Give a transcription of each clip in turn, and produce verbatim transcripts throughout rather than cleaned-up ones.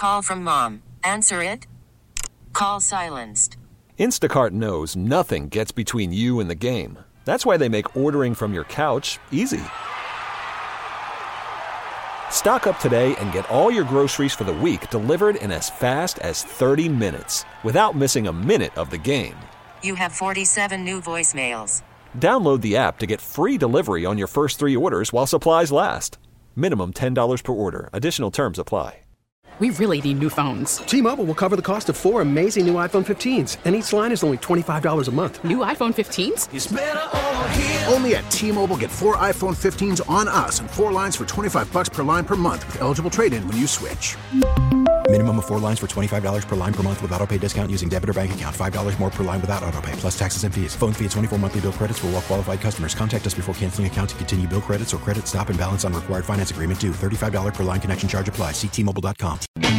Call from mom. Answer it. Call silenced. Instacart knows nothing gets between you and the game. That's why they make ordering from your couch easy. Stock up today and get all your groceries for the week delivered in as fast as thirty minutes without missing a minute of the game. You have forty-seven new voicemails. Download the app to get free delivery on your first three orders while supplies last. Minimum ten dollars per order. Additional terms apply. We really need new phones. T-Mobile will cover the cost of four amazing new iPhone fifteens, and each line is only twenty-five dollars a month. New iPhone fifteens? It's better over here. Only at T-Mobile, get four iPhone fifteens on us and four lines for twenty-five bucks per line per month with eligible trade-in when you switch. Minimum of four lines for twenty-five dollars per line per month with autopay discount using debit or bank account. five dollars more per line without autopay, plus taxes and fees. Phone fee at twenty-four monthly bill credits for well-qualified customers. Contact us before canceling account to continue bill credits or credit stop and balance on required finance agreement due. thirty-five dollars per line connection charge applies. See T Mobile dot com.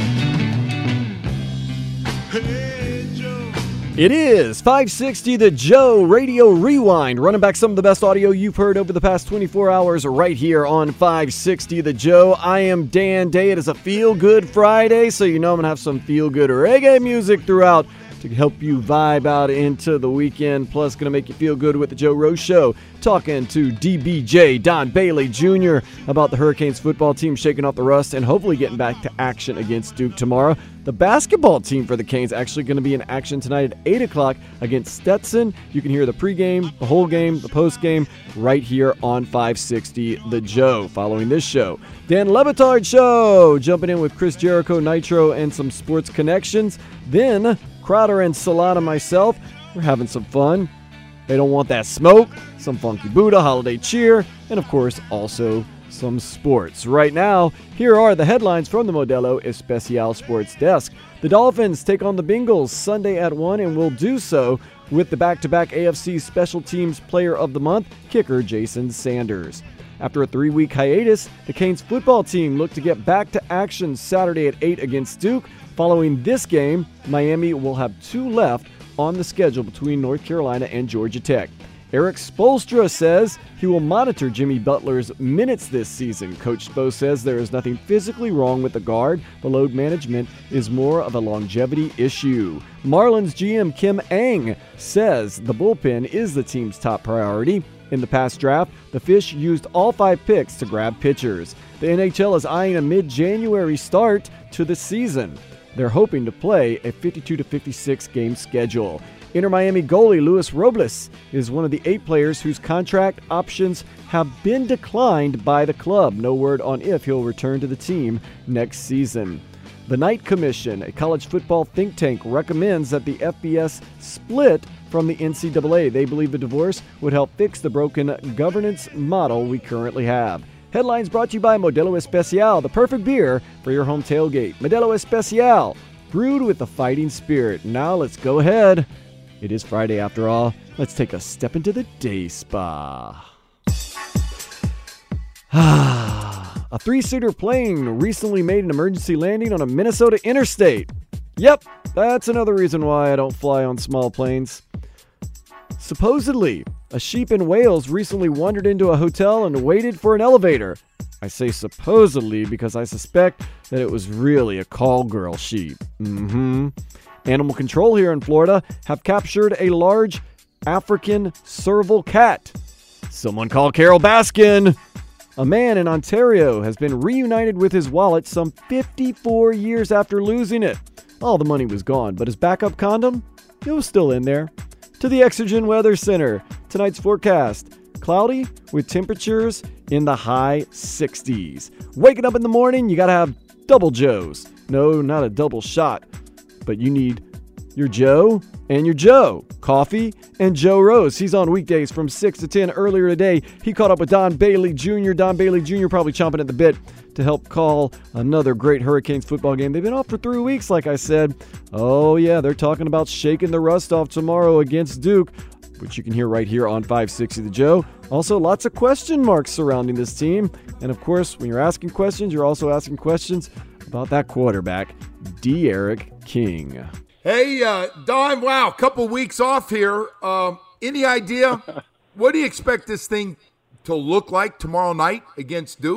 It is five sixty The Joe Radio Rewind, running back some of the best audio you've heard over the past twenty-four hours right here on five sixty The Joe. I am Dan Day. It is a feel-good Friday, so you know I'm going to have some feel-good reggae music throughout to help you vibe out into the weekend, plus going to make you feel good with the Joe Rose Show, talking to D B J, Don Bailey Junior, about the Hurricanes football team shaking off the rust and hopefully getting back to action against Duke tomorrow. The basketball team for the Canes actually going to be in action tonight at eight o'clock against Stetson. You can hear the pregame, the whole game, the postgame right here on five sixty The Joe. Following this show, Dan Le Batard Show, jumping in with Chris Jericho, Nitro, and some sports connections. Then Crowder and Solana myself, we're having some fun. They don't want that smoke, some Funky Buddha, holiday cheer, and of course also some sports. Right now, here are the headlines from the Modelo Especial Sports Desk. The Dolphins take on the Bengals Sunday at one and will do so with the back-to-back A F C Special Teams Player of the Month, kicker Jason Sanders. After a three-week hiatus, the Canes football team look to get back to action Saturday at eight against Duke. Following this game, Miami will have two left on the schedule between North Carolina and Georgia Tech. Eric Spoelstra says he will monitor Jimmy Butler's minutes this season. Coach Spo says there is nothing physically wrong with the guard. The load management is more of a longevity issue. Marlins G M Kim Ng says the bullpen is the team's top priority. In the past draft, the Fish used all five picks to grab pitchers. The N H L is eyeing a mid-January start to the season. They're hoping to play a fifty-two to fifty-six game schedule. Inter Miami goalie Luis Robles is one of the eight players whose contract options have been declined by the club. No word on if he'll return to the team next season. The Knight Commission, a college football think tank, recommends that the F B S split from the N C double A. They believe the divorce would help fix the broken governance model we currently have. Headlines brought to you by Modelo Especial, the perfect beer for your home tailgate. Modelo Especial, brewed with a fighting spirit. Now let's go ahead. It is Friday after all. Let's take a step into the day spa. A three-seater plane recently made an emergency landing on a Minnesota interstate. Yep, that's another reason why I don't fly on small planes. Supposedly, a sheep in Wales recently wandered into a hotel and waited for an elevator. I say supposedly because I suspect that it was really a call girl sheep. Mm-hmm. Animal control here in Florida have captured a large African serval cat. Someone call Carol Baskin. A man in Ontario has been reunited with his wallet some fifty-four years after losing it. All the money was gone, but his backup condom, it was still in there. To the Exergen Weather Center. Tonight's forecast, cloudy with temperatures in the high sixties. Waking up in the morning, you gotta have double Joes. No, not a double shot, but you need your Joe and your Joe. Coffee and Joe Rose. He's on weekdays from six to ten. Earlier today, he caught up with Don Bailey Junior Don Bailey Junior probably chomping at the bit to help call another great Hurricanes football game. They've been off for three weeks, like I said. Oh, yeah, they're talking about shaking the rust off tomorrow against Duke, which you can hear right here on five sixty The Joe. Also, lots of question marks surrounding this team. And, of course, when you're asking questions, you're also asking questions about that quarterback, D'Eriq King. Hey, uh, Don, wow, a couple weeks off here. Um, any idea, what do you expect this thing to look like tomorrow night against Duke?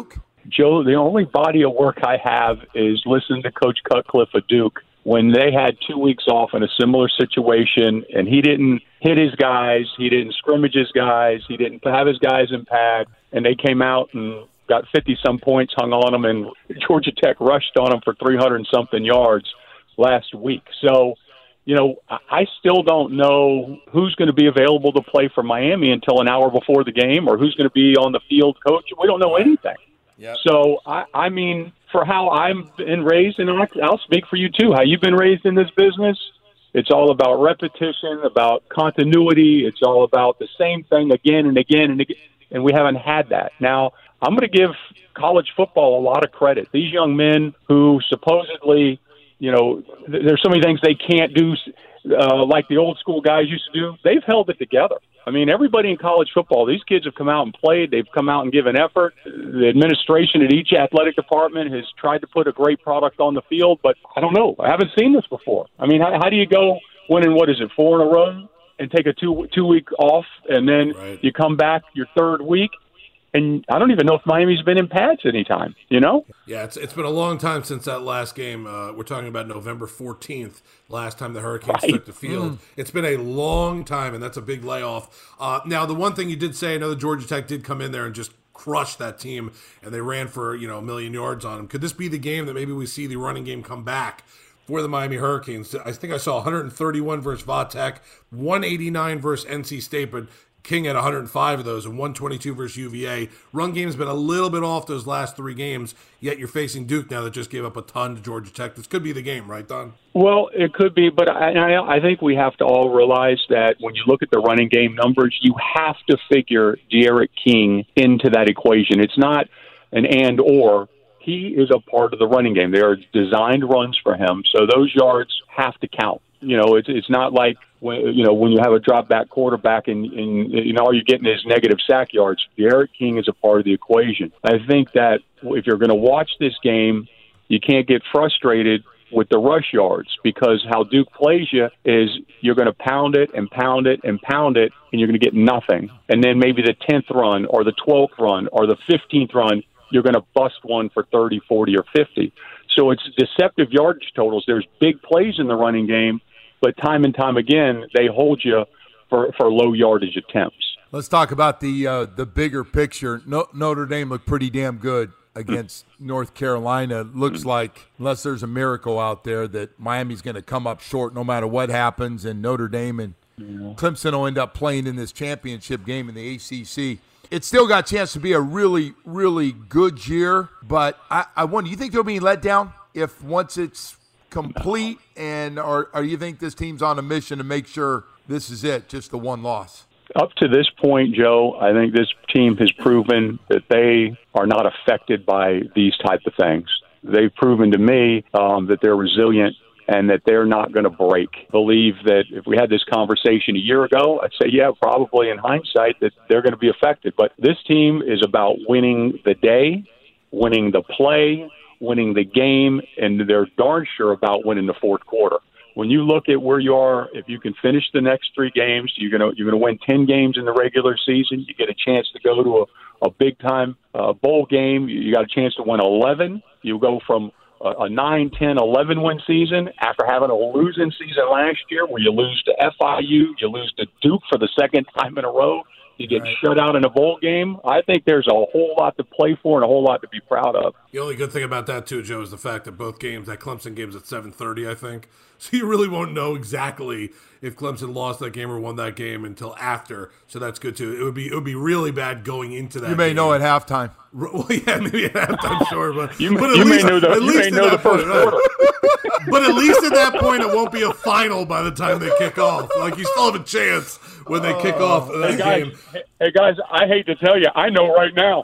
Joe, the only body of work I have is listening to Coach Cutcliffe of Duke when they had two weeks off in a similar situation, and he didn't hit his guys, he didn't scrimmage his guys, he didn't have his guys in pad, and they came out and got fifty-some points hung on them, and Georgia Tech rushed on them for three hundred and something yards last week. So, you know, I still don't know who's going to be available to play for Miami until an hour before the game, or who's going to be on the field, coach. We don't know anything. Yep. So, I, I mean, for how I've been raised, and I'll, I'll speak for you too, how you've been raised in this business, it's all about repetition, about continuity. It's all about the same thing again and again and again, and we haven't had that. Now, I'm going to give college football a lot of credit. These young men who supposedly, you know, th- there's so many things they can't do uh, like the old school guys used to do. They've held it together. I mean, everybody in college football, these kids have come out and played. They've come out and given effort. The administration at each athletic department has tried to put a great product on the field, but I don't know. I haven't seen this before. I mean, how, how do you go winning, what is it, four in a row and take a two, two week off, and then right. you come back your third week? And I don't even know if Miami's been in pads anytime, you know? Yeah, it's it's been a long time since that last game. Uh, we're talking about November fourteenth, last time the Hurricanes right. took the field. Mm. It's been a long time, and that's a big layoff. Uh, now, the one thing you did say, I know that Georgia Tech did come in there and just crush that team, and they ran for, you know, a million yards on them. Could this be the game that maybe we see the running game come back for the Miami Hurricanes? I think I saw one hundred thirty-one versus Vatech, one eighty-nine versus N C State, but King had one hundred five of those and one twenty-two versus U V A. Run game's been a little bit off those last three games, yet you're facing Duke now that just gave up a ton to Georgia Tech. This could be the game, right, Don? Well, it could be, but I, I, I think we have to all realize that when you look at the running game numbers, you have to figure D'Eriq King into that equation. It's not an and or. He is a part of the running game. They are designed runs for him, so those yards have to count. You know, it's it's not like when you know when you have a drop back quarterback and, and you know all you're getting is negative sack yards. D'Eriq King is a part of the equation. I think that if you're going to watch this game, you can't get frustrated with the rush yards, because how Duke plays you is you're going to pound it and pound it and pound it, and you're going to get nothing. And then maybe the tenth run or the twelfth run or the fifteenth run, you're going to bust one for thirty, forty, or fifty. So it's deceptive yardage totals. There's big plays in the running game, but time and time again, they hold you for, for low yardage attempts. Let's talk about the uh, the bigger picture. No, Notre Dame looked pretty damn good against North Carolina. Looks like, unless there's a miracle out there, that Miami's going to come up short no matter what happens, and Notre Dame and yeah. Clemson will end up playing in this championship game in the A C C. It's still got a chance to be a really, really good year, but I, I wonder, you think they'll be let down if once it's complete, and or, or you think this team's on a mission to make sure this is it, just the one loss? Up to this point, Joe, I think this team has proven that they are not affected by these type of things. They've proven to me um, that they're resilient and that they're not going to break. Believe that if we had this conversation a year ago, I'd say, yeah, probably in hindsight that they're going to be affected. But this team is about winning the day, winning the play, winning the game, and they're darn sure about winning the fourth quarter. When you look at where you are, if you can finish the next three games, you're going to you're going to win ten games in the regular season. You get a chance to go to a, a big-time uh, bowl game. You got a chance to win eleven. You go from a nine, ten, eleven win season after having a losing season last year where you lose to F I U, you lose to Duke for the second time in a row, you get right. shut out in a bowl game. I think there's a whole lot to play for and a whole lot to be proud of. The only good thing about that, too, Joe, is the fact that both games, that Clemson game's at seven thirty, I think. So you really won't know exactly if Clemson lost that game or won that game until after. So that's good, too. It would be it would be really bad going into that You may game. know at halftime. Well, yeah, maybe at halftime, sure. But, you but at you least, may know the, at you least may know the first point, quarter. Right? But at least at that point, it won't be a final by the time they kick off. Like, you still have a chance when they kick uh, off that hey guys, game. Hey, guys, I hate to tell you, I know right now.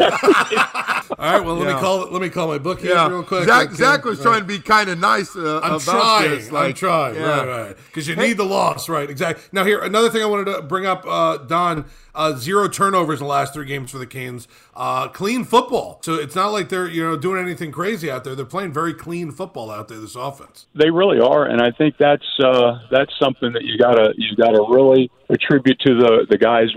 All right, well, let yeah. me call it. Let me call my book here yeah. real quick. Zach, okay. Zach was right. trying to be kind of nice uh, I'm about trying. this. Like, I'm trying. Yeah. Right, right. Because you hey. need the loss, right? Exactly. Now, here, another thing I wanted to bring up, uh, Don, uh, zero turnovers in the last three games for the Canes. Uh, clean football. So it's not like they're, you know, doing anything crazy out there. They're playing very clean football out there, this offense. They really are, and I think that's uh, that's something that you gotta you gotta really attribute to the, the guys working on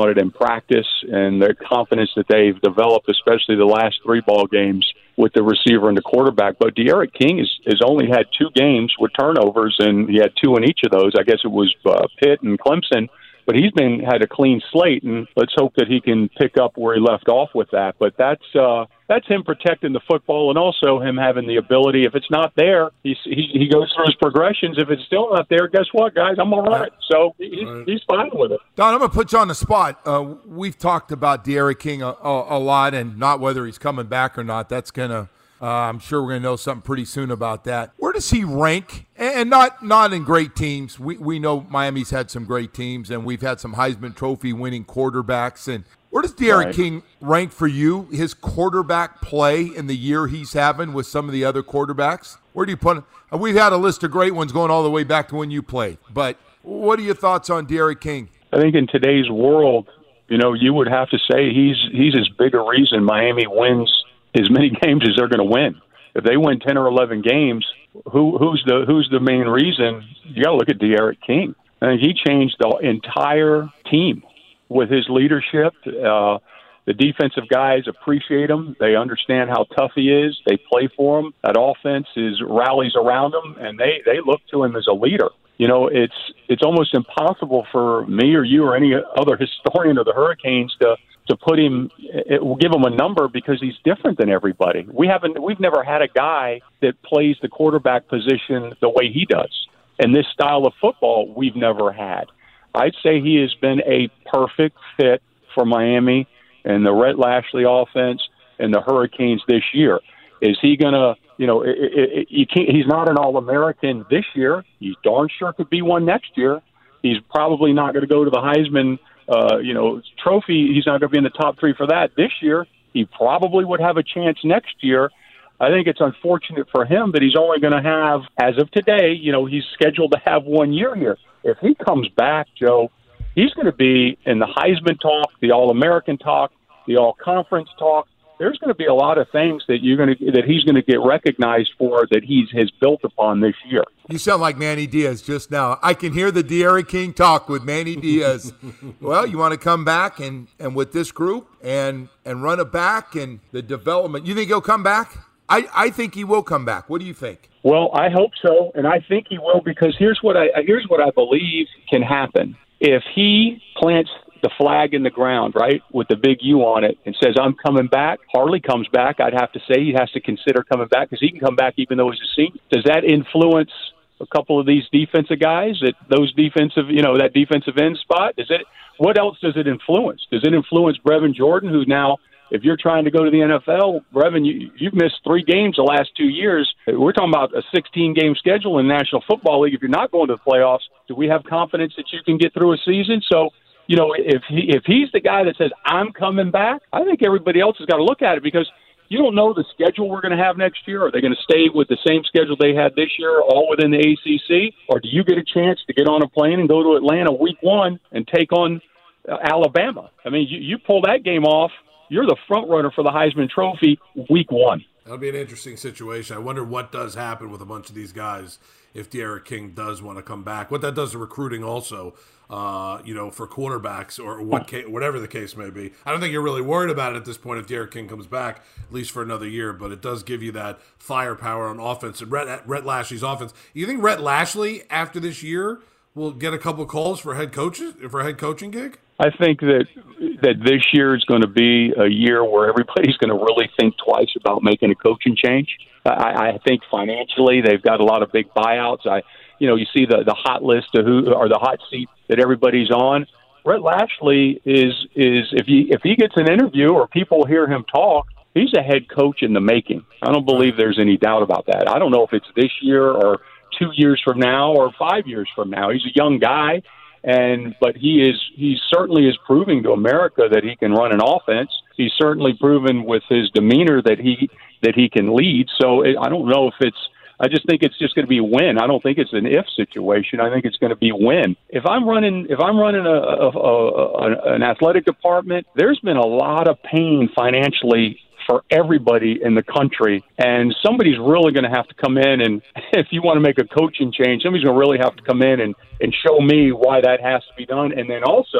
about it in practice and their confidence that they've developed, especially the last three ball games with the receiver and the quarterback. But D'Eriq King has, has only had two games with turnovers, and he had two in each of those. I guess it was uh, Pitt and Clemson. But he's been had a clean slate, and let's hope that he can pick up where he left off with that. But that's uh, that's him protecting the football, and also him having the ability. If it's not there, he he, he goes through his progressions. If it's still not there, guess what, guys? I'm all right. So he's, he's fine with it. Don, I'm going to put you on the spot. Uh, we've talked about D'Eriq King a, a, a lot, and not whether he's coming back or not. That's going to Uh, I'm sure we're going to know something pretty soon about that. Where does he rank? And not not in great teams. We we know Miami's had some great teams, and we've had some Heisman Trophy winning quarterbacks. And where does D'Eriq right. King rank for you? His quarterback play in the year he's having with some of the other quarterbacks? Where do you put him? We've had a list of great ones going all the way back to when you played. But what are your thoughts on D'Eriq King? I think in today's world, you know, you would have to say he's he's as big a reason Miami wins as many games as they're going to win. If they win ten or eleven games, who who's the who's the main reason? You got to look at D'Eriq King. I think he changed the entire team with his leadership. Uh, the defensive guys appreciate him. They understand how tough he is. They play for him. That offense is rallies around him, and they they look to him as a leader. You know, it's it's almost impossible for me or you or any other historian of the Hurricanes to to put him, it will give him a number because he's different than everybody. We haven't, we've never had a guy that plays the quarterback position the way he does. And this style of football, we've never had. I'd say he has been a perfect fit for Miami and the Rhett Lashley offense and the Hurricanes this year. Is he going to, you know, it, it, it, you can't, he's not an All-American this year. He's darn sure could be one next year. He's probably not going to go to the Heisman Uh, you know, trophy. He's not going to be in the top three for that this year. He probably would have a chance next year. I think it's unfortunate for him that he's only going to have, as of today, you know, he's scheduled to have one year here. If he comes back, Joe, he's going to be in the Heisman talk, the All-American talk, the All-Conference talk. There's going to be a lot of things that you're going to that he's going to get recognized for that he's has built upon this year. You sound like Manny Diaz just now. I can hear the D'Eriq King talk with Manny Diaz. Well, you want to come back and, and with this group and and run it back and the development. You think he'll come back? I, I think he will come back. What do you think? Well, I hope so, and I think he will because here's what I here's what I believe can happen. If he plants the flag in the ground, right, with the big U on it, and says, I'm coming back, Harley comes back, I'd have to say he has to consider coming back because he can come back even though he's a senior. Does that influence a couple of these defensive guys, that those defensive, you know, that defensive end spot? Is it, what else does it influence? Does it influence Brevin Jordan, who now, if you're trying to go to the N F L, Brevin, you, you've missed three games the last two years. We're talking about a sixteen-game schedule in the National Football League. If you're not going to the playoffs, do we have confidence that you can get through a season? So, you know, if he if he's the guy that says, I'm coming back, I think everybody else has got to look at it because you don't know the schedule we're going to have next year. Are they going to stay with the same schedule they had this year, all within the A C C? Or do you get a chance to get on a plane and go to Atlanta week one and take on uh, Alabama? I mean, you, you pull that game off, you're the front runner for the Heisman Trophy week one. That'll be an interesting situation. I wonder what does happen with a bunch of these guys if D'Eriq King does want to come back. What that does to recruiting also, uh, you know, for quarterbacks or what ca- whatever the case may be. I don't think you're really worried about it at this point if D'Eriq King comes back, at least for another year, but it does give you that firepower on offense. And Rhett, Rhett Lashley's offense. You think Rhett Lashley, after this year, will get a couple calls for head coaches, for a head coaching gig? I think that that this year is going to be a year where everybody's going to really think twice about making a coaching change. I, I think financially they've got a lot of big buyouts. I, you know, you see the, the hot list of who or the hot seat that everybody's on. Rhett Lashley is is if he if he gets an interview or people hear him talk, he's a head coach in the making. I don't believe there's any doubt about that. I don't know if it's this year or two years from now or five years from now. He's a young guy. And but he is he certainly is proving to America that he can run an offense. He's certainly proven with his demeanor that he that he can lead. So it, I don't know if it's. I just think it's just going to be win. I don't think it's an if situation. I think it's going to be win. If I'm running if I'm running a, a, a, a an athletic department, there's been a lot of pain financially for everybody in the country, and somebody's really going to have to come in, and if you want to make a coaching change, somebody's going to really have to come in and, and show me why that has to be done. And then also,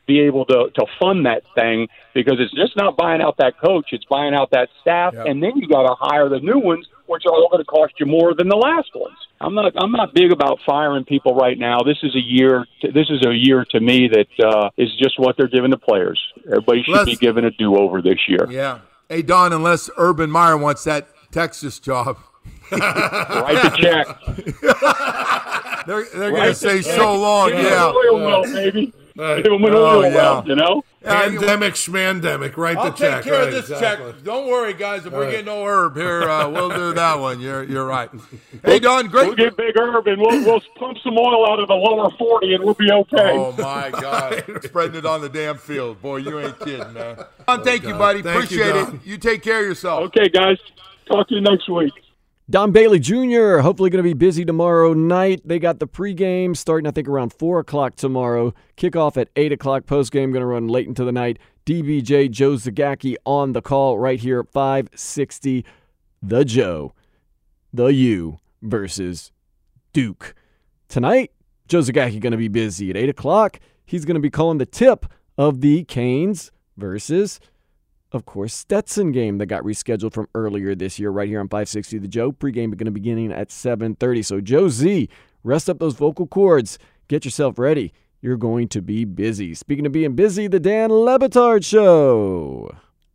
be able to, to fund that thing, because it's just not buying out that coach, it's buying out that staff, yep. and then you got to hire the new ones, which are all going to cost you more than the last ones. I'm not I'm not big about firing people right now. This is a year. To, this is a year to me that uh, is just what they're giving the players. Everybody should Let's, be given a do-over this year. Yeah. Hey, Don, unless Urban Meyer wants that Texas job. Write the check. they're they're going to say check. so long. Give yeah. Oil well, baby. Right. Give them an oil oh, yeah. well, you know? Pandemic, schmandemic, write I'll the check. I'll take care right, of this exactly. check. Don't worry, guys. If All we're right. getting no herb here, uh, we'll do that one. You're you're right. Hey, Don, great. We'll get big herb and we'll, we'll pump some oil out of the lower forty and we'll be okay. Oh, my God. Spreading it on the damn field. Boy, you ain't kidding, man. Don, thank oh, you, buddy. Thank Appreciate you, it. You take care of yourself. Okay, guys. Talk to you next week. Don Bailey Junior, hopefully going to be busy tomorrow night. They got the pregame starting, I think, around four o'clock tomorrow. Kickoff at eight o'clock. Postgame going to run late into the night. D B J, Joe Zagacki on the call right here at five sixty. The Joe, the U versus Duke. Tonight, Joe Zagacki going to be busy. At eight o'clock, he's going to be calling the tip of the Canes versus, of course, Stetson game that got rescheduled from earlier this year right here on five sixty The Joe. Pregame going to be beginning at seven thirty. So, Joe Z, rest up those vocal cords. Get yourself ready. You're going to be busy. Speaking of being busy, the Dan Le Batard Show.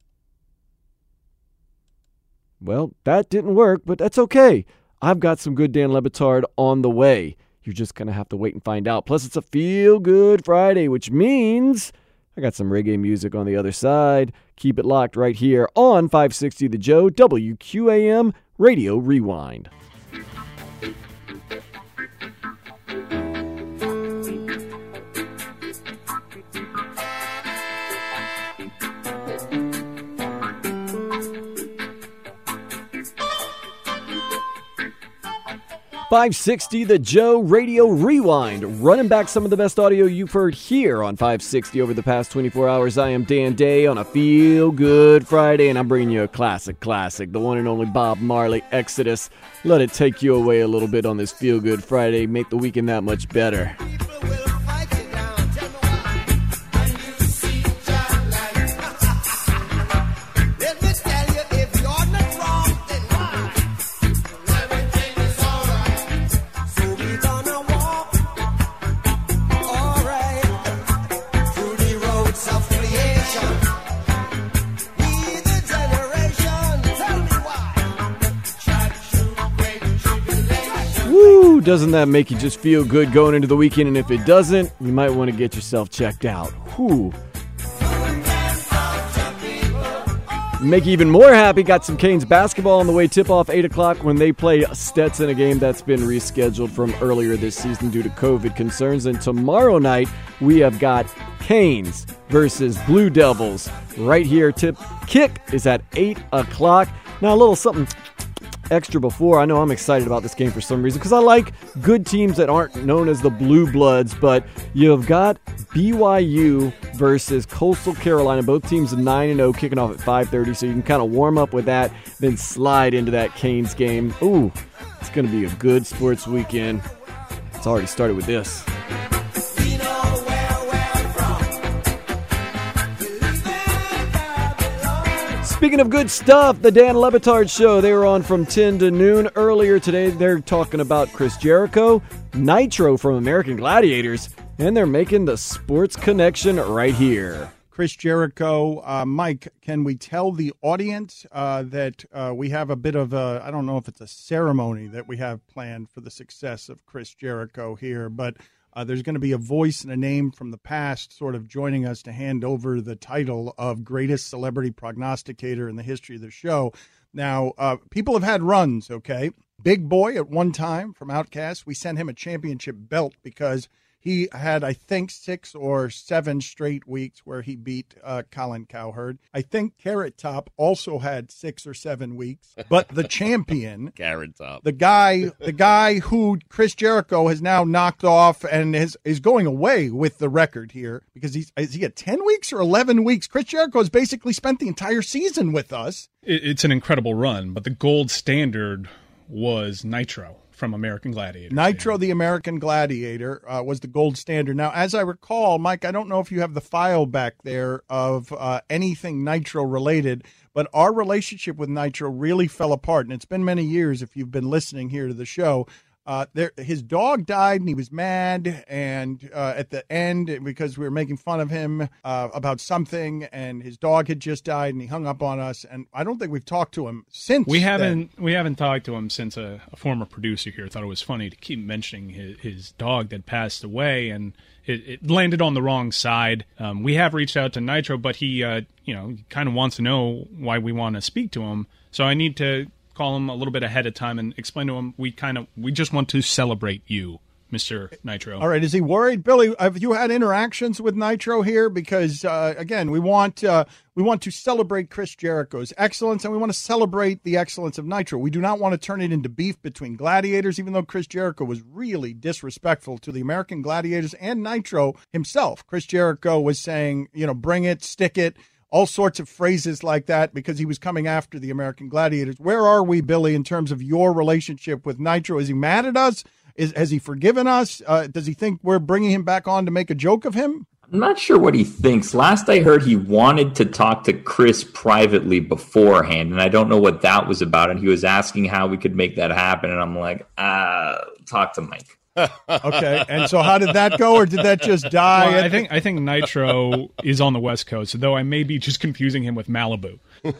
Well, that didn't work, but that's okay. I've got some good Dan Le Batard on the way. You're just going to have to wait and find out. Plus, it's a Feel-Good Friday, which means I got some reggae music on the other side. Keep it locked right here on five sixty The Joe, W Q A M Radio Rewind. five sixty The Joe Radio Rewind, running back some of the best audio you've heard here on five sixty over the past twenty-four hours. I am Dan Day on a Feel Good Friday, and I'm bringing you a classic classic, the one and only Bob Marley, Exodus. Let it take you away a little bit on this Feel Good Friday, make the weekend that much better. Doesn't that make you just feel good going into the weekend? And if it doesn't, you might want to get yourself checked out. Whew. Make you even more happy, got some Canes basketball on the way. Tip-off eight o'clock when they play Stetson, a game that's been rescheduled from earlier this season due to COVID concerns. And tomorrow night, we have got Canes versus Blue Devils right here. Tip kick is at eight o'clock. Now, a little something extra before. I know I'm excited about this game for some reason because I like good teams that aren't known as the Blue Bloods, but you've got B Y U versus Coastal Carolina. Both teams nine and oh, kicking off at five thirty, so you can kind of warm up with that, then slide into that Canes game. Ooh, it's going to be a good sports weekend. It's already started with this. Speaking of good stuff, the Dan Le Batard Show, they were on from ten to noon earlier today. They're talking about Chris Jericho, Nitro from American Gladiators, and they're making the sports connection right here. Chris Jericho, uh, Mike, can we tell the audience uh, that uh, we have a bit of a, I don't know if it's a ceremony that we have planned for the success of Chris Jericho here, but Uh, there's going to be a voice and a name from the past sort of joining us to hand over the title of greatest celebrity prognosticator in the history of the show. Now, uh, people have had runs, okay? Big Boy at one time from Outkast, we sent him a championship belt because he had, I think, six or seven straight weeks where he beat uh, Colin Cowherd. I think Carrot Top also had six or seven weeks. But the champion, Carrot Top, the guy, the guy who Chris Jericho has now knocked off and is is going away with the record here because he's is he at ten weeks or eleven weeks? Chris Jericho has basically spent the entire season with us. It's an incredible run, but the gold standard was Nitro from American Gladiator. Nitro, the American Gladiator, uh, was the gold standard. Now, as I recall, Mike, I don't know if you have the file back there of uh, anything Nitro related, but our relationship with Nitro really fell apart, and it's been many years if you've been listening here to the show. Uh, there, his dog died, and he was mad, and uh, at the end, because we were making fun of him uh, about something, and his dog had just died, and he hung up on us, and I don't think we've talked to him since. We haven't then. we haven't talked to him since a, a former producer here thought it was funny to keep mentioning his, his dog that passed away, and it, it landed on the wrong side. Um, we have reached out to Nitro, but he, uh, you know, kind of wants to know why we want to speak to him, so I need to call him a little bit ahead of time and explain to him we kind of we just want to celebrate you, Mister Nitro. All right, is he worried, Billy? Have you had interactions with Nitro here? Because uh, again, we want uh, we want to celebrate Chris Jericho's excellence, and we want to celebrate the excellence of Nitro. We do not want to turn it into beef between gladiators, even though Chris Jericho was really disrespectful to the American Gladiators and Nitro himself. Chris Jericho was saying, you know, bring it, stick it, all sorts of phrases like that because he was coming after the American Gladiators. Where are we, Billy, in terms of your relationship with Nitro? Is he mad at us? Is, has he forgiven us? Uh, does he think we're bringing him back on to make a joke of him? I'm not sure what he thinks. Last I heard, he wanted to talk to Chris privately beforehand, and I don't know what that was about. And he was asking how we could make that happen, and I'm like, uh, talk to Mike. Okay, and so how did that go, or did that just die? Well, I think I think Nitro is on the West Coast, though I may be just confusing him with Malibu.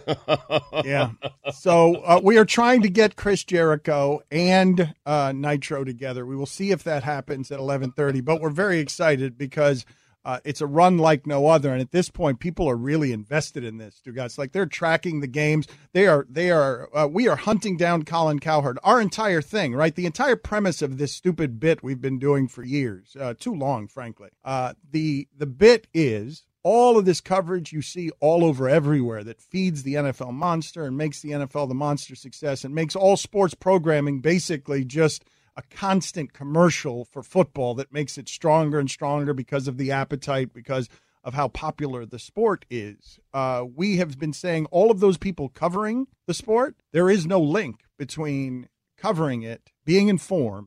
Yeah. So uh, we are trying to get Chris Jericho and uh, Nitro together. We will see if that happens at eleven thirty, but we're very excited because uh, it's a run like no other. And at this point, people are really invested in this, dude, guys. Like, they're tracking the games. They are, they are, uh, we are hunting down Colin Cowherd. Our entire thing, right? The entire premise of this stupid bit we've been doing for years, uh, too long, frankly. Uh, the, the bit is all of this coverage you see all over everywhere that feeds the N F L monster and makes the N F L the monster success and makes all sports programming basically just a constant commercial for football that makes it stronger and stronger because of the appetite, because of how popular the sport is. Uh, we have been saying all of those people covering the sport, there is no link between covering it, being informed,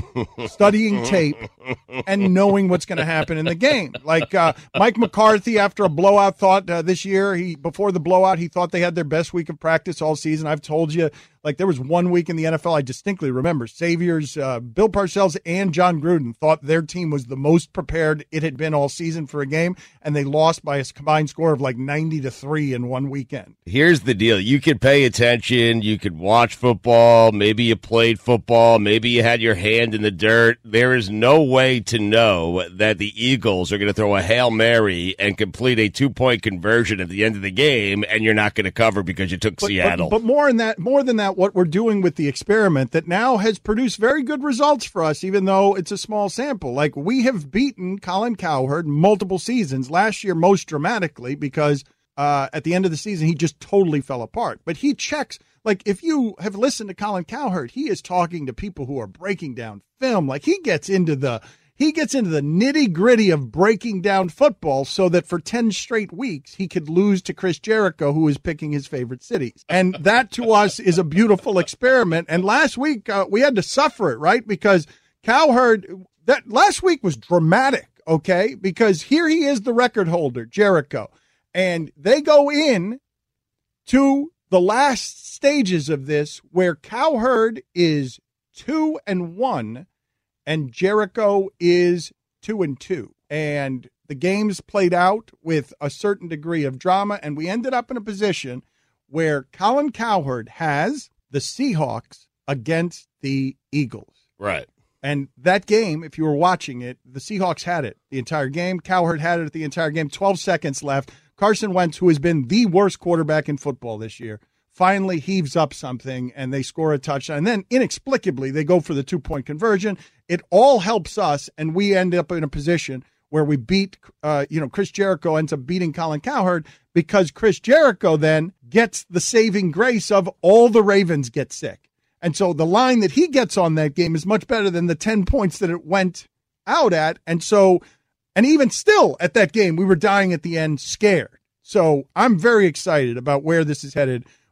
studying tape, and knowing what's going to happen in the game. Like uh, Mike McCarthy, after a blowout, thought uh, this year, he before the blowout, he thought they had their best week of practice all season. I've told you, like, there was one week in the N F L I distinctly remember. Saviors, uh, Bill Parcells, and John Gruden thought their team was the most prepared it had been all season for a game, and they lost by a combined score of like ninety to three in one weekend. Here's the deal. You could pay attention. You could watch football. Maybe you played football. Maybe you had your hand in the dirt. There is no way to know that the Eagles are going to throw a Hail Mary and complete a two-point conversion at the end of the game, and you're not going to cover because you took but, Seattle. But, but more than that, more than that, what we're doing with the experiment that now has produced very good results for us, even though it's a small sample. Like, we have beaten Colin Cowherd multiple seasons. Last year, most dramatically, because uh, at the end of the season, he just totally fell apart. But he checks. Like, if you have listened to Colin Cowherd, he is talking to people who are breaking down film. Like, he gets into the he gets into the nitty gritty of breaking down football so that for ten straight weeks he could lose to Chris Jericho, who is picking his favorite cities. And that to us is a beautiful experiment. And last week uh, we had to suffer it, right? Because Cowherd, that last week was dramatic, okay? Because here he is, the record holder, Jericho, and they go in to the last stages of this where Cowherd is two and one and Jericho is two and two. And the games played out with a certain degree of drama, and we ended up in a position where Colin Cowherd has the Seahawks against the Eagles. Right. And that game, if you were watching it, the Seahawks had it the entire game. Cowherd had it the entire game. twelve seconds left. Carson Wentz, who has been the worst quarterback in football this year, finally heaves up something, and they score a touchdown. And then, inexplicably, they go for the two-point conversion. It all helps us, and we end up in a position where we beat, uh, you know, Chris Jericho ends up beating Colin Cowherd because Chris Jericho then gets the saving grace of all the Ravens get sick. And so the line that he gets on that game is much better than the ten points that it went out at. And so, and even still at that game, we were dying at the end scared. So I'm very excited about where this is headed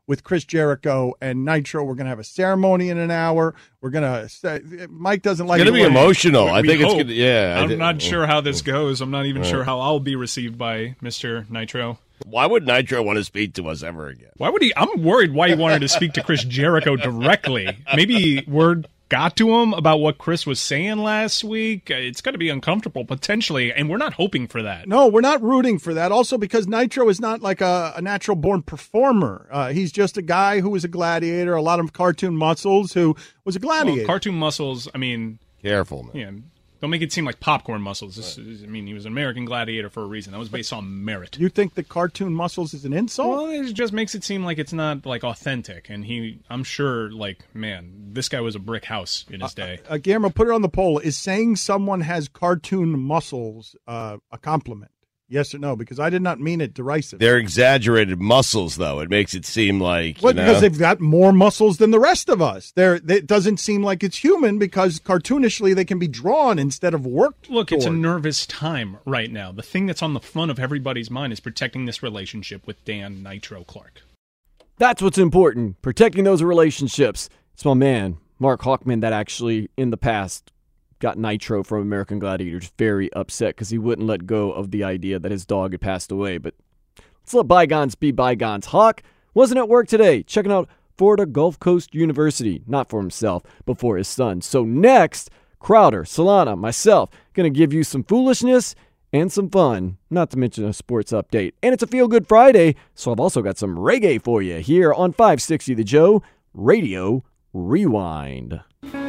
with Chris Jericho and Nitro. We're going to have a ceremony in an hour. We're going to – Mike doesn't like – It's going to be emotional. We, I we think hope. it's going to – yeah. I'm not sure how this goes. I'm not even Right. sure how I'll be received by Mister Nitro. Why would Nitro want to speak to us ever again? Why would he? I'm worried why he wanted to speak to Chris Jericho directly. Maybe word got to him about what Chris was saying last week. It's going to be uncomfortable potentially, and we're not hoping for that. No, we're not rooting for that. Also, because Nitro is not like a, a natural-born performer. Uh, he's just a guy who was a gladiator, a lot of cartoon muscles, who was a gladiator. Well, cartoon muscles, I mean... Careful, man. Yeah, don't make it seem like popcorn muscles. This is, I mean, he was an American gladiator for a reason. That was based on merit. You think the cartoon muscles is an insult? Well, it just makes it seem like it's not, like, authentic. And he, I'm sure, like, man, this guy was a brick house in his day. Uh, uh, Guillermo, put it on the poll. Is saying someone has cartoon muscles uh, a compliment? Yes or no? Because I did not mean it derisively. They're exaggerated muscles, though. It makes it seem like, Well, you know, because they've got more muscles than the rest of us. They're, they, it doesn't seem like it's human because cartoonishly they can be drawn instead of worked. Look, it's a toward. nervous time right now. The thing that's on the front of everybody's mind is protecting this relationship with Dan Nitro Clark. That's what's important, protecting those relationships. It's my man, Mark Hawkman, that actually, in the past, got Nitro from American Gladiators very upset because he wouldn't let go of the idea that his dog had passed away. But let's let bygones be bygones. Hawk wasn't at work today, checking out Florida Gulf Coast University, not for himself, but for his son. So next, Crowder, Solana, myself, going to give you some foolishness and some fun, not to mention a sports update. And it's a Feel Good Friday, so I've also got some reggae for you here on five sixty The Joe Radio Rewind.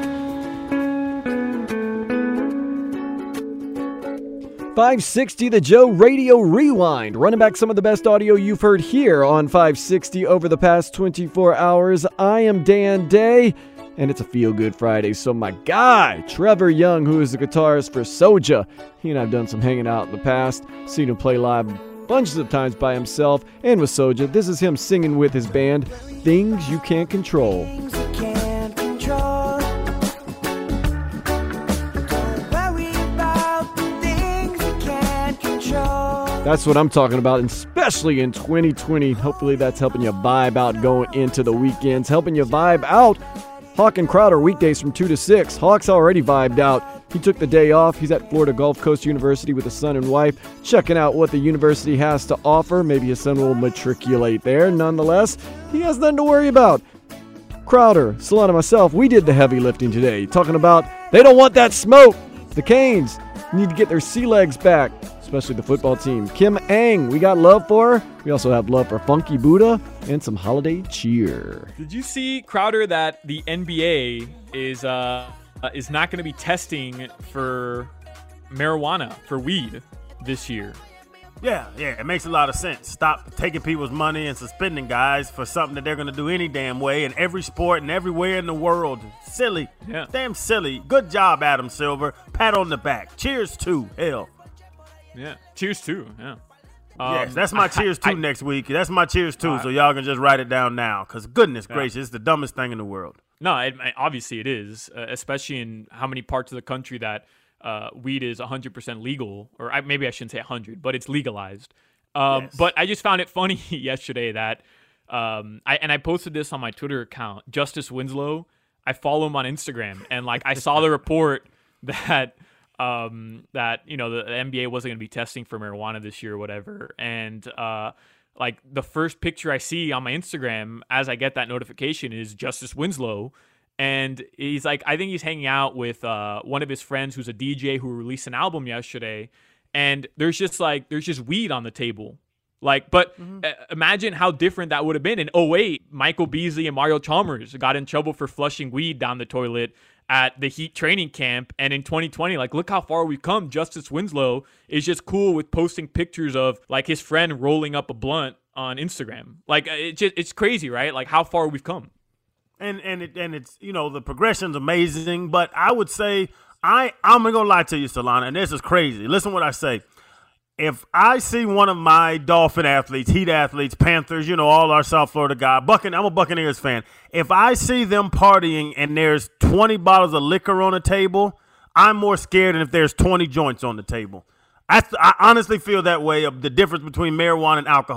five sixty The Joe Radio Rewind, running back some of the best audio you've heard here on five sixty over the past twenty-four hours. I am Dan Day, and it's a Feel Good Friday. So my guy, Trevor Young, who is the guitarist for Soja, he and I have done some hanging out in the past, seen him play live bunches of times by himself and with Soja. This is him singing with his band, Things You Can't Control. That's what I'm talking about, and especially in twenty twenty. Hopefully that's helping you vibe out going into the weekends, helping you vibe out. Hawk and Crowder weekdays from two to six. Hawk's already vibed out. He took the day off. He's at Florida Gulf Coast University with his son and wife, checking out what the university has to offer. Maybe his son will matriculate there. Nonetheless, he has nothing to worry about. Crowder, Solana, and myself, we did the heavy lifting today, talking about they don't want that smoke. The Canes need to get their sea legs back, especially the football team. Kim Ang, we got love for her. We also have love for Funky Buddha and some holiday cheer. Did you see, Crowder, that the N B A is uh, uh, is not going to be testing for marijuana, for weed this year? Yeah, yeah, it makes a lot of sense. Stop taking people's money and suspending guys for something that they're going to do any damn way in every sport and everywhere in the world. Silly. Yeah. Damn silly. Good job, Adam Silver. Pat on the back. Cheers to hell. Yeah. Cheers too. Yeah. Um, yes, that's my I, cheers too I, next week. That's my cheers too. Uh, so y'all can just write it down now. Because goodness yeah. gracious, it's the dumbest thing in the world. No, it, obviously it is, uh, especially in how many parts of the country that uh, weed is one hundred percent legal, or I, maybe I shouldn't say one hundred, but it's legalized. Um, yes. But I just found it funny yesterday that, um, I and I posted this on my Twitter account, Justice Winslow. I follow him on Instagram, and like I saw the report that um, that you know the, the N B A wasn't going to be testing for marijuana this year or whatever, and uh, like the first picture I see on my Instagram as I get that notification is Justice Winslow. And he's like, I think he's hanging out with uh, one of his friends who's a D J who released an album yesterday. And there's just like, there's just weed on the table. Like, but mm-hmm. uh, imagine how different that would have been. In oh eight, Michael Beasley and Mario Chalmers got in trouble for flushing weed down the toilet at the Heat training camp. And in twenty twenty, like, look how far we've come. Justice Winslow is just cool with posting pictures of like his friend rolling up a blunt on Instagram. Like, it just, it's crazy, right? Like how far we've come. And and it and it's you know the progression's amazing, but I would say I I'm gonna lie to you, Solana, and this is crazy. Listen what I say. If I see one of my Dolphin athletes, Heat athletes, Panthers, you know, all our South Florida guys, Buccan- I'm a Buccaneers fan. If I see them partying and there's twenty bottles of liquor on the table, I'm more scared than if there's twenty joints on the table. I, I honestly feel that way of the difference between marijuana and alcohol.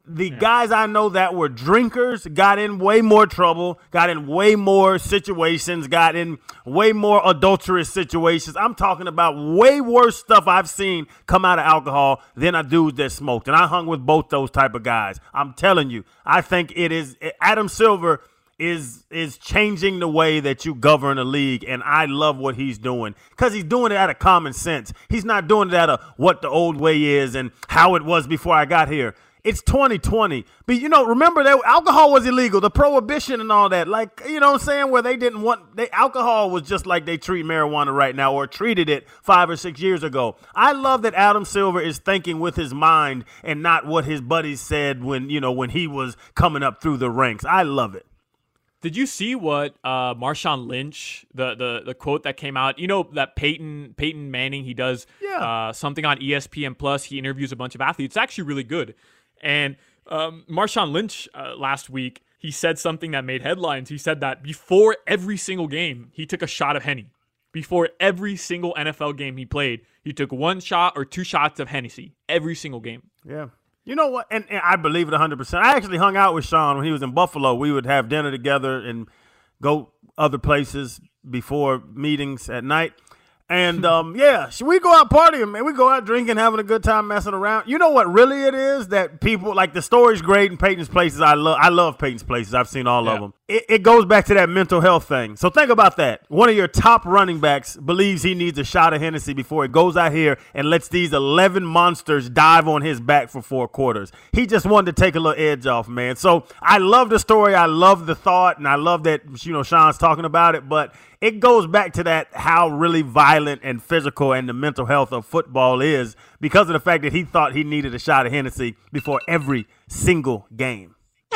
The yeah. guys I know that were drinkers got in way more trouble, got in way more situations, got in way more adulterous situations. I'm talking about way worse stuff I've seen come out of alcohol than a dude that smoked. And I hung with both those type of guys. I'm telling you, I think it is Adam Silver is is changing the way that you govern a league, and I love what he's doing because he's doing it out of common sense. He's not doing it out of what the old way is and how it was before I got here. It's twenty twenty. But, you know, remember that alcohol was illegal, the prohibition and all that. Like, you know what I'm saying, where they didn't want they, – alcohol was just like they treat marijuana right now or treated it five or six years ago. I love that Adam Silver is thinking with his mind and not what his buddies said when, you know, when he was coming up through the ranks. I love it. Did you see what uh, Marshawn Lynch, the, the the quote that came out? You know that Peyton Peyton Manning, he does yeah. uh, something on E S P N Plus. He interviews a bunch of athletes. It's actually really good. And um, Marshawn Lynch uh, last week, he said something that made headlines. He said that before every single game, he took a shot of Henny. Before every single N F L game he played, he took one shot or two shots of Hennessy every single game. Yeah. You know what? And, and I believe it one hundred percent. I actually hung out with Sean when he was in Buffalo. We would have dinner together and go other places before meetings at night. And, um, yeah, we go out partying, man. We go out drinking, having a good time, messing around. You know what really it is that people, like the story's great in Peyton's Places. I love I love Peyton's Places. I've seen all yeah. of them. It, it goes back to that mental health thing. So think about that. One of your top running backs believes he needs a shot of Hennessy before he goes out here and lets these eleven monsters dive on his back for four quarters. He just wanted to take a little edge off, man. So I love the story. I love the thought, and I love that, you know, Sean's talking about it. But it goes back to that how really violent and physical and the mental health of football is because of the fact that he thought he needed a shot of Hennessy before every single game.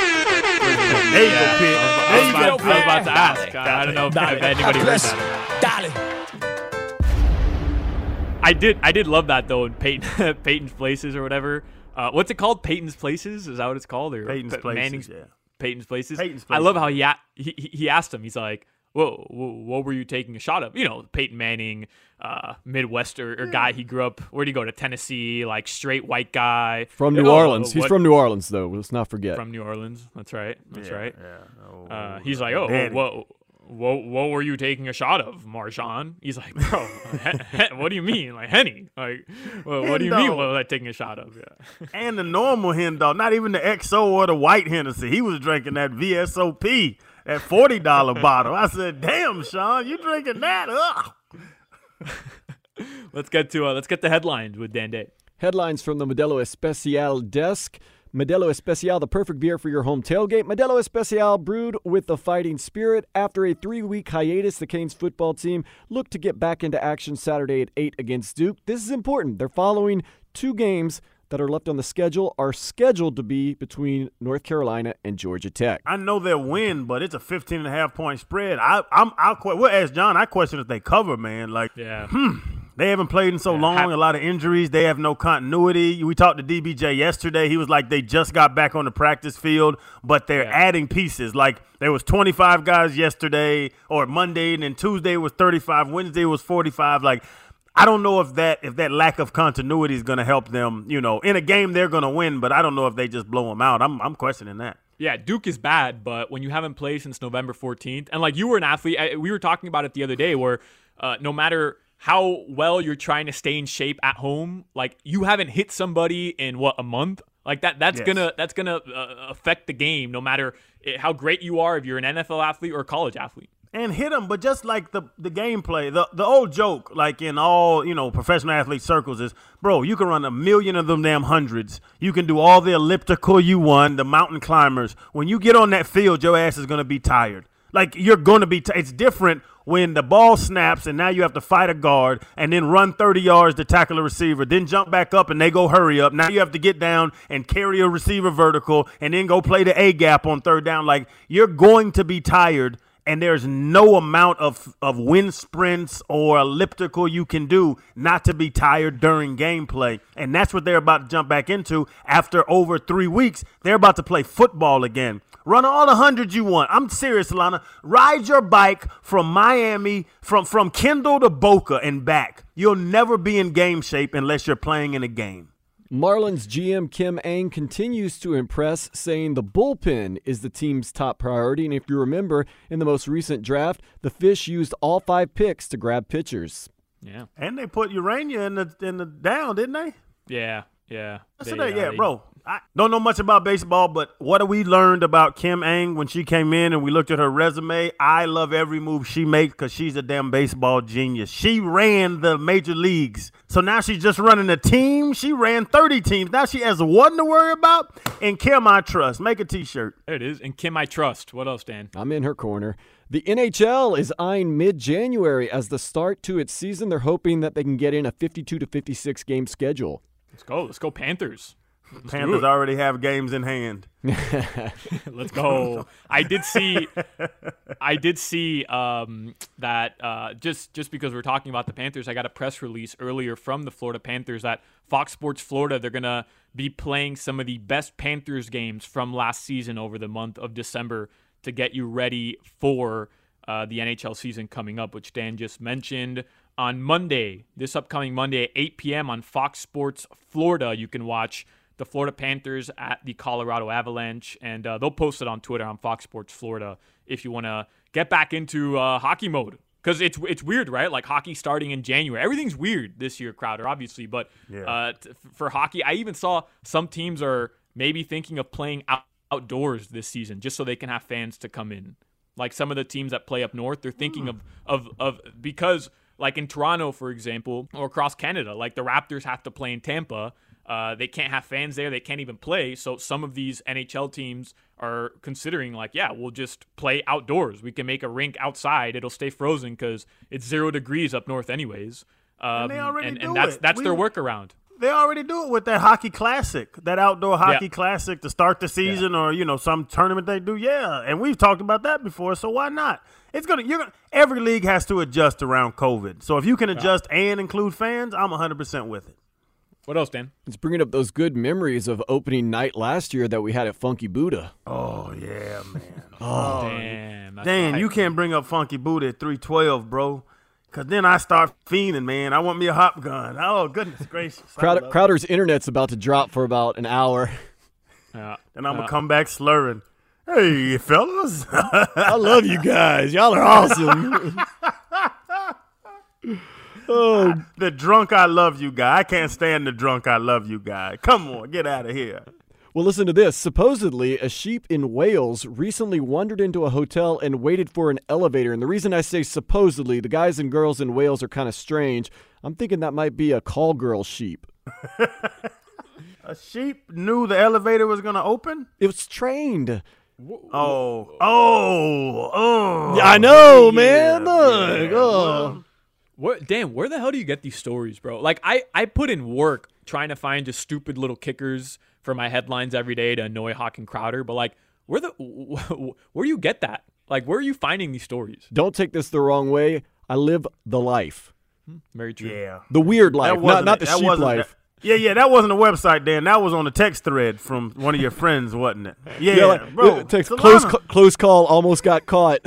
There you go, Pete. I was, about, I was about to ask. Dale, I don't know if, Dale, if anybody heard that. Dale. I did I did love that, though, in Peyton, Peyton's Places or whatever. Uh, what's it called? Peyton's Places? Is that what it's called? Or Peyton's Places, Manning's, yeah. Peyton's Places? Peyton's Places. I love how he, a- he, he asked him. He's like, whoa, whoa, what were you taking a shot of? You know, Peyton Manning, uh, Midwestern or guy. He grew up, where'd he go to? Tennessee, like straight white guy. From New oh, Orleans. He's what? from New Orleans, though. Let's not forget. From New Orleans. That's right. That's yeah, right. Yeah. Oh, uh, he's like, oh, what, what, what were you taking a shot of, Marshawn? He's like, bro, he, he, what do you mean? Like, Henny? Like, well, what do you mean what was I taking a shot of? Yeah. And the normal hen dog, not even the X O or the white Hennessy. He was drinking that V S O P. That forty dollars bottle. I said, damn, Sean, you drinking that? Ugh. let's get to uh, let's get the headlines with Dan Day. Headlines from the Modelo Especial desk. Modelo Especial, the perfect beer for your home tailgate. Modelo Especial, brewed with the fighting spirit. After a three-week hiatus, the Canes football team looked to get back into action Saturday at eight against Duke. This is important. They're following two games that are left on the schedule are scheduled to be between North Carolina and Georgia Tech. I know they'll win, but it's a fifteen and a half point spread. I, I'm, I'll we'll ask John. I question if they cover, man. Like, yeah. hmm, they haven't played in so yeah, long. Have, a lot of injuries. They have no continuity. We talked to D B J yesterday. He was like, they just got back on the practice field, but they're yeah. adding pieces. Like, there was twenty-five guys yesterday or Monday, and then Tuesday was thirty-five. Wednesday was forty-five. Like, I don't know if that if that lack of continuity is going to help them. You know, in a game they're going to win, but I don't know if they just blow them out. I'm I'm questioning that. Yeah, Duke is bad, but when you haven't played since November fourteenth, and like you were an athlete, I, we were talking about it the other day, where uh, no matter how well you're trying to stay in shape at home, like you haven't hit somebody in what a month. Like that, that's yes. gonna that's gonna uh, affect the game, no matter how great you are, if you're an N F L athlete or a college athlete. And hit them, but just like the the gameplay, the the old joke, like in all, you know, professional athlete circles is, bro, you can run a million of them damn hundreds. You can do all the elliptical you want, the mountain climbers. When you get on that field, your ass is going to be tired. Like, you're going to be t- – it's different when the ball snaps and now you have to fight a guard and then run thirty yards to tackle a receiver, then jump back up and they go hurry up. Now you have to get down and carry a receiver vertical and then go play the A-gap on third down. Like, you're going to be tired. And there's no amount of, of wind sprints or elliptical you can do not to be tired during gameplay. And that's what they're about to jump back into after over three weeks. They're about to play football again. Run all the hundreds you want. I'm serious, Alana. Ride your bike from Miami, from, from Kendall to Boca and back. You'll never be in game shape unless you're playing in a game. Marlins G M Kim Ng continues to impress, saying the bullpen is the team's top priority. And if you remember, in the most recent draft, the Fish used all five picks to grab pitchers. Yeah. And they put Urania in the in the down, didn't they? Yeah, yeah. That's They, today, uh, yeah, they- bro. I don't know much about baseball, but what have we learned about Kim Ng when she came in and we looked at her resume? I love every move she makes because she's a damn baseball genius. She ran the major leagues. So now she's just running a team. She ran thirty teams. Now she has one to worry about. And Kim, I trust. Make a T-shirt. There it is. And Kim, I trust. What else, Dan? I'm in her corner. The N H L is eyeing mid-January as the start to its season. They're hoping that they can get in a fifty-two to fifty-six game schedule. Let's go. Let's go Panthers. Let's do Panthers it. already have games in hand. Let's go. I did see I did see um, that uh, just just because we're talking about the Panthers, I got a press release earlier from the Florida Panthers that Fox Sports Florida, they're going to be playing some of the best Panthers games from last season over the month of December to get you ready for uh, the N H L season coming up, which Dan just mentioned. On Monday, this upcoming Monday at eight p.m. on Fox Sports Florida, you can watch the Florida Panthers at the Colorado Avalanche, and uh, they'll post it on Twitter on Fox Sports Florida if you want to get back into uh, hockey mode. Because it's it's weird, right? Like hockey starting in January. Everything's weird this year, Crowder, obviously. But Yeah. uh, t- for hockey, I even saw some teams are maybe thinking of playing out- outdoors this season just so they can have fans to come in. Like some of the teams that play up north, they're thinking of, of, of because like in Toronto, for example, or across Canada, like the Raptors have to play in Tampa. Uh, they can't have fans there. They can't even play. So some of these N H L teams are considering like, yeah, we'll just play outdoors. We can make a rink outside. It'll stay frozen because it's zero degrees up north anyways. Um, And they already and, do and that's it. that's We- their workaround. They already do it with that hockey classic, that outdoor hockey Yeah. classic to start the season, or you know some tournament they do. Yeah, and we've talked about that before, so why not? It's gonna. You're gonna. Every league has to adjust around COVID. So if you can adjust and include fans, I'm one hundred percent with it. What else, Dan? It's bringing up those good memories of opening night last year that we had at Funky Buddha. Oh yeah, man. Oh, damn. that's Dan, right. you can't bring up Funky Booty at three twelve, bro. Cause then I start fiending, man. I want me a hop gun. Oh goodness gracious! I Crowder, love it. Crowder's internet's about to drop for about an hour. Yeah. Then I'm Yeah. gonna come back slurring. Hey, fellas. I love you guys. Y'all are awesome. oh, The drunk I love you guy. I can't stand the drunk I love you guy. Come on, get out of here. well, listen to this. Supposedly, a sheep in Wales recently wandered into a hotel and waited for an elevator. And the reason I say supposedly, the guys and girls in Wales are kind of strange. I'm thinking that might be a call girl sheep. A sheep knew the elevator was gonna open? It was trained. Oh, oh, oh. Yeah, I know, Yeah, man. Look, yeah. oh. Where, Dan, where the hell do you get these stories, bro? Like, I, I put in work trying to find just stupid little kickers for my headlines every day to annoy Hawk and Crowder, but like, where the where do you get that? Like, where are you finding these stories? Don't take this the wrong way. I live the life. Very true. Yeah. The weird life, That not, wasn't not it. the That sheep wasn't life. that- Yeah, yeah, that wasn't a website, Dan. That was on a text thread from one of your friends, wasn't it? Yeah, like, bro. uh, text, Solana. close, ca- close call, almost got caught.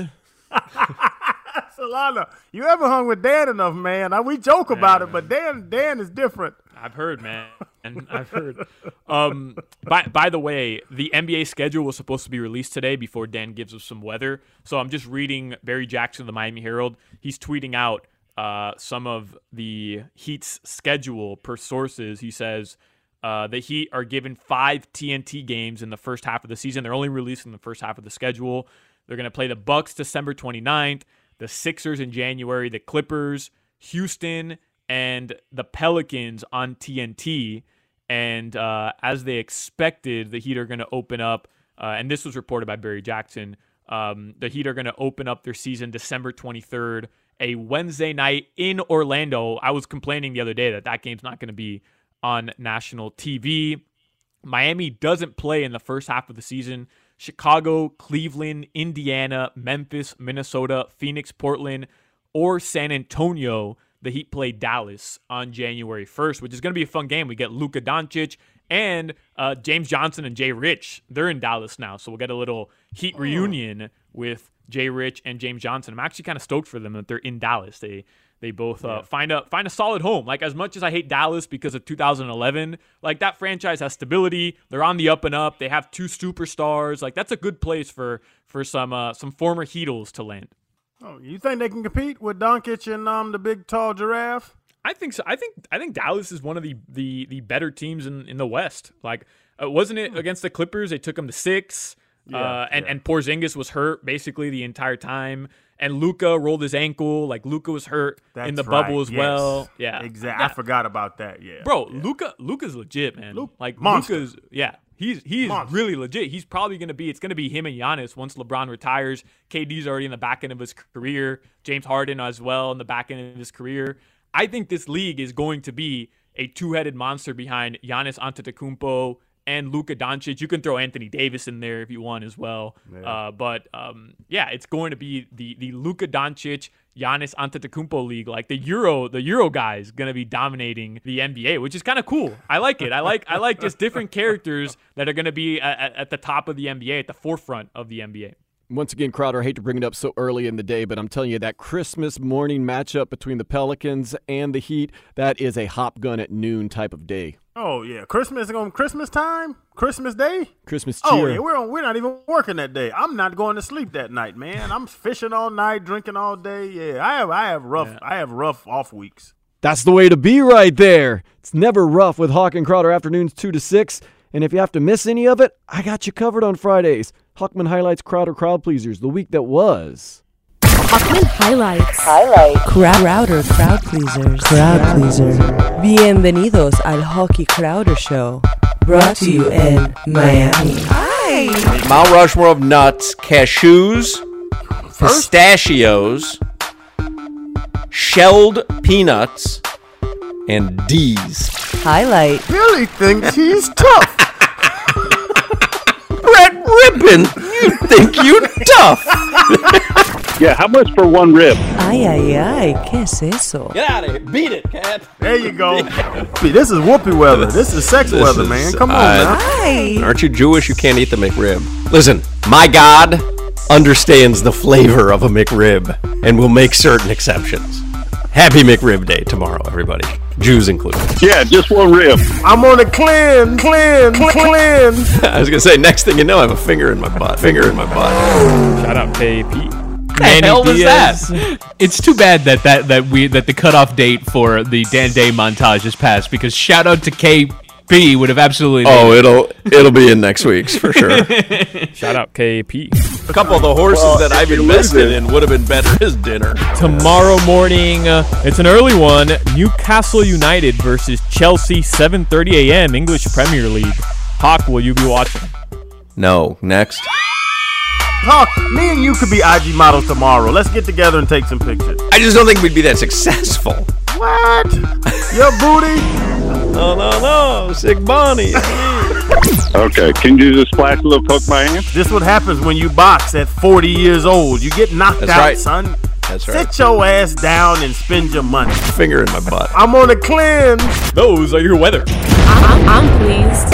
Solana, you ever hung with Dan enough, man? I, we joke about it, but Dan, Dan is different. I've heard, man. And I've heard. Um, by by the way, the N B A schedule was supposed to be released today before Dan gives us some weather. So I'm just reading Barry Jackson of the Miami Herald. He's tweeting out uh, some of the Heat's schedule per sources. He says uh, the Heat are given five T N T games in the first half of the season. They're only releasing the first half of the schedule. They're going to play the Bucks December twenty-ninth, the Sixers in January, the Clippers, Houston, and the Pelicans on T N T. And uh, as they expected, the Heat are going to open up, uh, and this was reported by Barry Jackson, um, the Heat are going to open up their season December twenty-third, a Wednesday night in Orlando. I was complaining the other day that that game's not going to be on national T V. Miami doesn't play in the first half of the season. Chicago, Cleveland, Indiana, Memphis, Minnesota, Phoenix, Portland, or San Antonio. The Heat play Dallas on January first, which is going to be a fun game. We get Luka Doncic and uh, James Johnson and Jay Rich. They're in Dallas now, so we'll get a little Heat reunion with Jay Rich and James Johnson. I'm actually kind of stoked for them that they're in Dallas. They they both uh, yeah. find a find a solid home. Like, as much as I hate Dallas because of two thousand eleven, like, that franchise has stability. They're on the up and up. They have two superstars. Like, that's a good place for for some uh, some former Heatles to land. Oh, you think they can compete with Doncic and um the big tall giraffe? I think so. I think I think Dallas is one of the the, the better teams in, in the West. Like, uh, wasn't it against the Clippers? They took them to six, yeah, uh, and, yeah. and Porzingis was hurt basically the entire time. And Luka rolled his ankle. Like, Luka was hurt That's in the right. bubble as yes. well. Yeah, exactly. Yeah. I forgot about that. Yeah, bro, yeah. Luka Luka's legit, man. Luke, like, monster. Luka's yeah. He's he's Monster. really legit. He's probably going to be – it's going to be him and Giannis once LeBron retires. K D's already in the back end of his career. James Harden as well in the back end of his career. I think this league is going to be a two-headed monster behind Giannis Antetokounmpo and Luka Doncic. You can throw Anthony Davis in there if you want as well. Yeah. Uh, but, um, yeah, it's going to be the the Luka Doncic, Giannis Antetokounmpo league. Like, the Euro the Euro guy is going to be dominating the N B A, which is kind of cool. I like it. I like I like just different characters that are going to be at, at the top of the N B A, at the forefront of the N B A. Once again, Crowder, I hate to bring it up so early in the day, but I'm telling you, that Christmas morning matchup between the Pelicans and the Heat, that is a hop gun at noon type of day. Oh, yeah. Christmas on Christmas time? Christmas Day? Christmas cheer. Oh, yeah. We're, on, we're not even working that day. I'm not going to sleep that night, man. I'm fishing all night, drinking all day. Yeah, I have I have rough yeah. I have rough off weeks. That's the way to be right there. It's never rough with Hawk and Crowder afternoons two to six. And if you have to miss any of it, I got you covered on Fridays. Hawkman highlights Crowder Crowd Pleasers, the week that was. Hawkman highlights. Highlight. Crowder Crowd Pleasers. Crowd Pleaser. Bienvenidos al Hockey Crowder Show. Brought to you in Miami. Hi. Mount Rushmore of nuts, cashews, pistachios, shelled peanuts, and D's. Highlight. Billy thinks he's tough. Brett Rippin, you think you tough. Yeah, how much for one rib? Ay, ay, ay, ¿qué es eso? Get out of here. Beat it, cat. There you go. This is whoopee weather. This is sex This weather, is, man. Come on, uh, man. Hi. Aren't you Jewish? You can't eat the McRib. Listen, my God understands the flavor of a McRib and will make certain exceptions. Happy McRib Day tomorrow, everybody. Jews included. Yeah, just one rib. I'm on a cleanse, cleanse, cleanse. I was going to say, next thing you know, I have a finger in my butt. Finger in my butt. Shout out K P. The hell was Diaz. that? It's too bad that, that that we that the cutoff date for the Dan Day montage has passed, because shout out to K P would have absolutely made Oh, it. it'll it'll be in next week's for sure. Shout out K P. A couple of the horses Well, that I've invested in would have been better as dinner. Tomorrow morning, uh, it's an early one. Newcastle United versus Chelsea, seven thirty a.m. English Premier League. Hawk, will you be watching? No, next. Hawk, me and you could be I G models tomorrow. Let's get together and take some pictures. I just don't think we'd be that successful. What? Your booty? No, no, no. Sick Bonnie. Okay, can you just splash a little poke my hand? This what happens when you box at forty years old. You get knocked That's out, right. son. That's right. Sit your ass down and spend your money. Finger in my butt. I'm on a cleanse. Those are your weather. I'm, I'm pleased.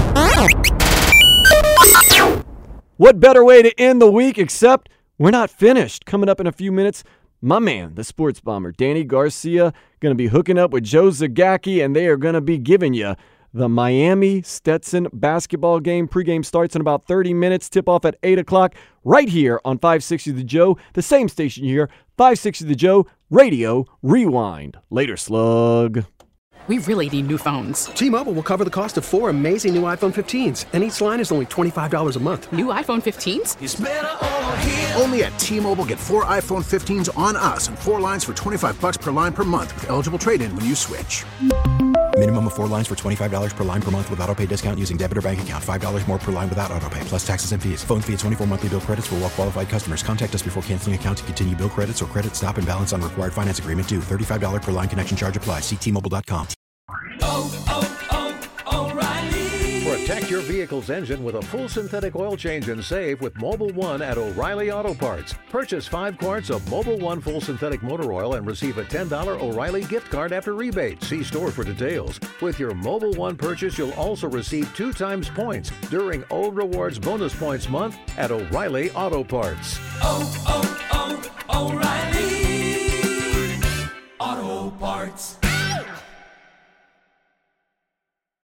What better way to end the week except we're not finished. Coming up in a few minutes, my man, the sports bomber, Danny Garcia, going to be hooking up with Joe Zagacki, and they are going to be giving you the Miami Stetson basketball game. Pregame starts in about thirty minutes. Tip off at eight o'clock right here on five sixty The Joe, the same station here, five sixty The Joe, Radio Rewind. Later, slug. We really need new phones. T-Mobile will cover the cost of four amazing new iPhone fifteens, and each line is only twenty-five dollars a month. New iPhone fifteens? It's better over here. Only at T-Mobile, get four iPhone fifteens on us and four lines for twenty-five bucks per line per month with eligible trade-in when you switch. Minimum of four lines for twenty-five dollars per line per month with autopay discount using debit or bank account. five dollars more per line without autopay, plus taxes and fees. Phone fee at twenty-four monthly bill credits for well-qualified customers. Contact us before canceling account to continue bill credits or credit stop and balance on required finance agreement due. thirty-five dollars per line connection charge applies. See T Mobile dot com. Oh, oh, oh, O'Reilly. Protect your vehicle's engine with a full synthetic oil change and save with Mobil one at O'Reilly Auto Parts. Purchase five quarts of Mobil one full synthetic motor oil and receive a ten dollars O'Reilly gift card after rebate. See store for details. With your Mobil one purchase, you'll also receive two times points during O Rewards Bonus Points Month at O'Reilly Auto Parts. oh, oh, O'Reilly.